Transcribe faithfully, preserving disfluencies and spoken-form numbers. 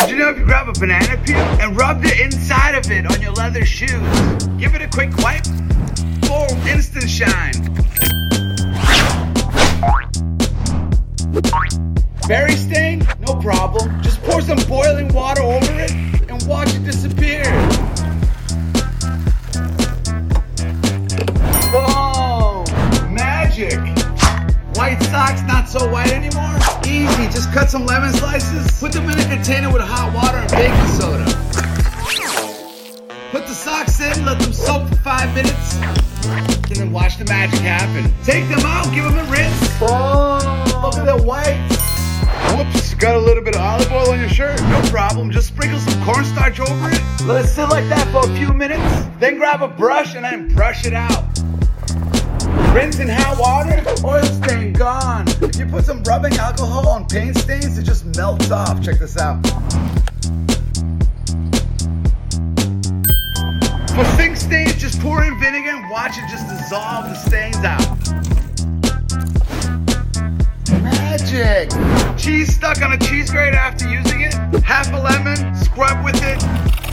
Did you know if you grab a banana peel and rub the inside of it on your leather shoes, give it a quick wipe, boom, instant shine. Berry stain? No problem. Just pour some boiling water over it and watch it disappear. Boom! Magic! White socks not so white anymore? Easy, just cut some lemon slices, put them in a container with hot water and baking soda. Put the socks in, let them soak for five minutes, and then watch the magic happen. Take them out, give them a rinse. Oh, look at that white. Whoops, got a little bit of olive oil on your shirt? No problem, just sprinkle some cornstarch over it. Let it sit like that for a few minutes, then grab a brush and then brush it out. Rinse in hot water, oil stain gone. If you put some rubbing alcohol on paint stains, it just melts off. Check this out. For sink stains, just pour in vinegar and watch it just dissolve the stains out. Magic! Cheese stuck on a cheese grater after using it, half a lemon, scrub with it,